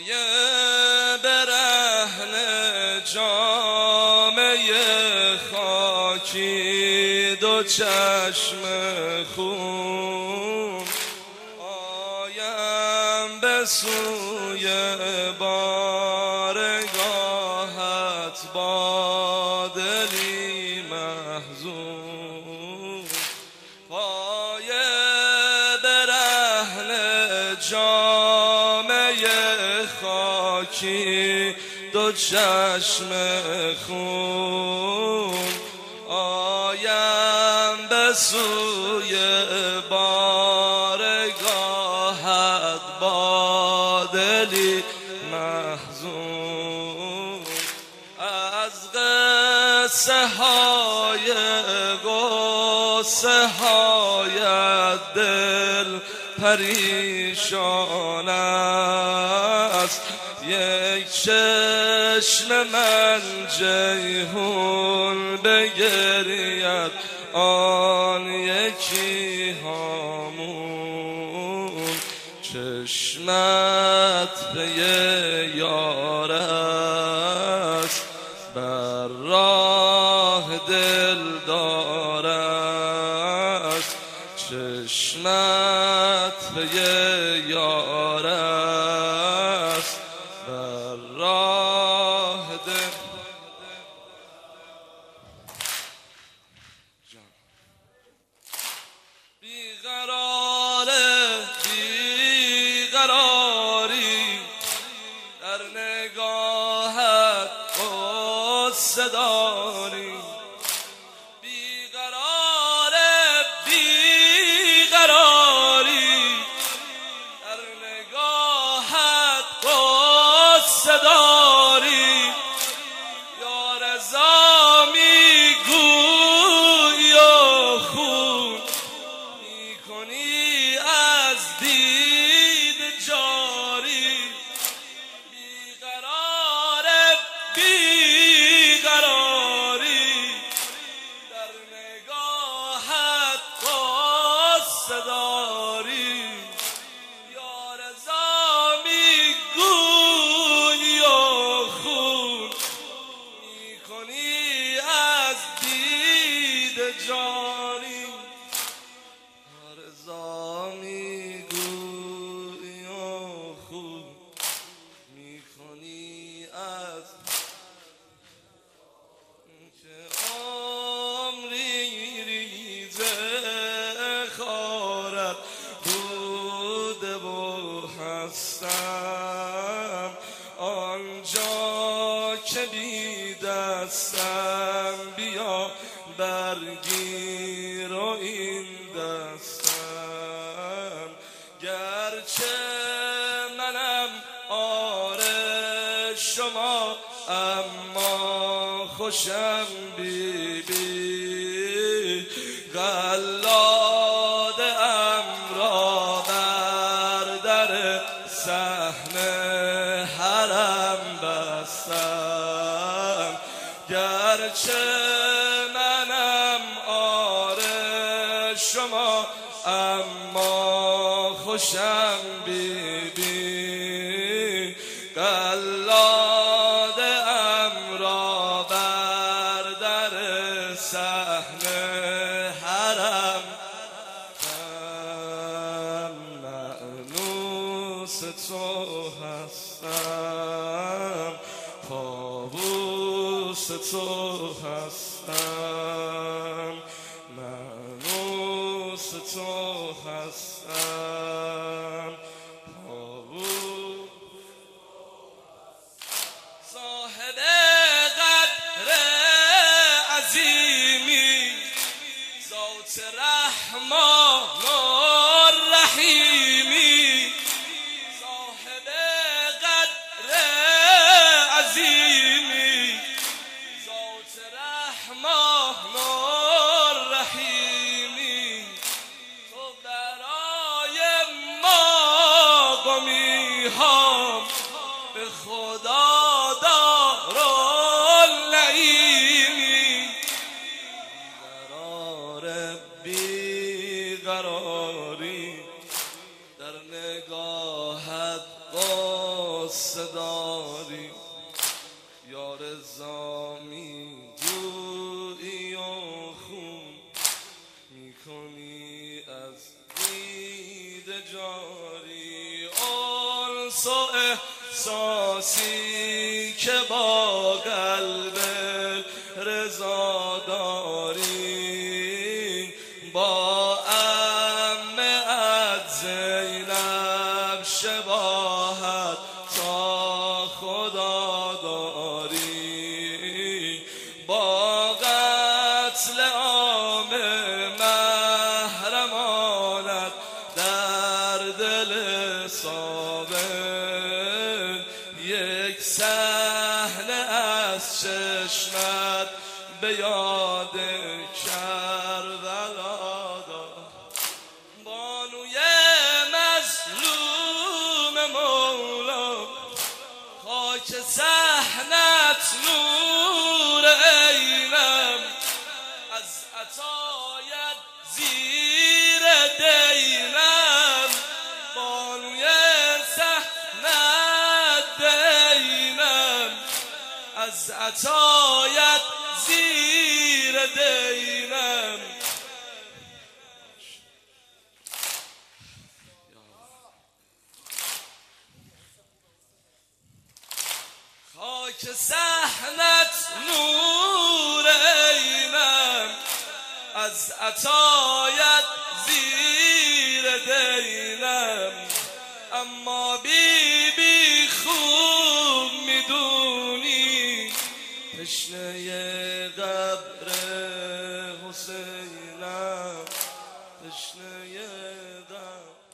برهنه جامه خاکی دو چشم خون آیم به سوی بارگاهت با دلی محزون پای برهنه جامه خاکی دو چشم خون آیم به سوی بارگاهت با دلی محزون از قصه های غصه هایت دل پریشان است یک چشم من جیحون بگرید آن یکی هامون چشمت به یار است بر راه دلدار است چشمت به یار است بر راه دل بیقراری در نگاهت غصه داری بیقراری در نگاهت غصه داری یا رضا میگویی و خون میکنی از دید جاری بیقراری در نگاهت غصه داری یا رضا میگویی و خون میکنی از دید جاری یا رضا میگویی و خون میکنی از که عمری ریزه خارت بوده و هستم آنجا که بی دستم بیا برگیر و این دستم گرچه منم آره شما اما خوشم بی بی قلاده ام را بر در صحن حرم بستم گرچه منم آره شما اما خوشم بی بی قلاده ام را بر در صحن حرم مأنوس تو هستم پابوس تو هستم مأنوس تو هستم پابوس صاحب قدر عظیمی ذات رحمان و رحیمی صاحب قدر عظیمی ذات رحمان و رحیمی تو برای ما گمی ها به خدا دار النعیمی قرار بیقراری در نگاهت غصه جاری انس و احساسی که با قلب رضا داری با عمه زینب شباهت تا خدا داری با قتل عام محرمانت در دل صابر یک صحنه از چشمت به یاد کربلا دار بانوی مظلوم مولا خاک صحنت نور عینم از عطایت زیر دینم بانوی صحنت دینم از عطایت زیر دینم خاک صحنت نور عینم از عطایت زیر دینم اما بی بی خوب میدونی تشنه قبر حسینم تشنه قبر